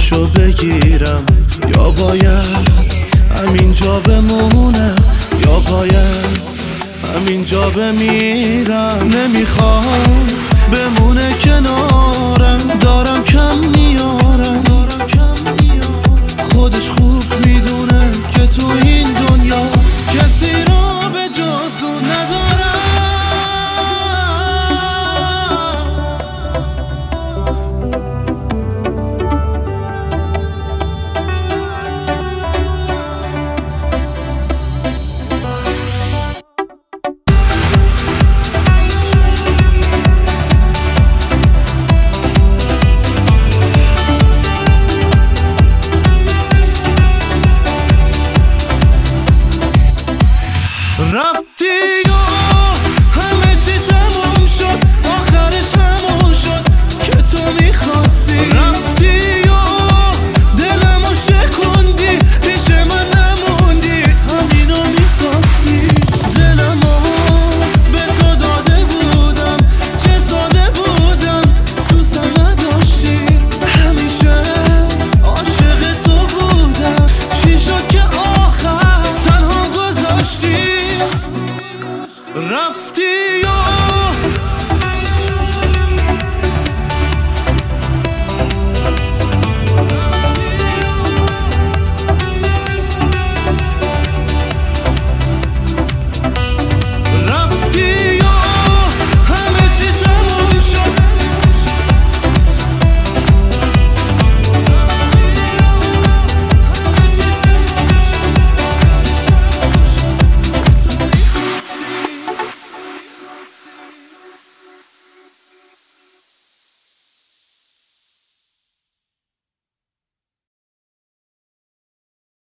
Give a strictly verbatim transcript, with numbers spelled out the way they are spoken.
دستشو بگیرم یا باید همینجا بمونم یا باید همینجا بمیرم. نمیخوام بمونه کنارم، دارم کم میارم، خودش خوب میدونه که تو این دنیا کسی رو به جز اون ندارم. رفتی و همه چی تموم شد، آخرش همون شد که تو میخواستی. رفتی و دلمو شکوندی، پیش من نموندی، همینو میخواستی. دلمو به تو داده بودم، چه ساده بودم، دوستم نداشتی. همیشه عاشق تو بودم، چی شد که آخر تنها گذاشتی؟ رفتی یا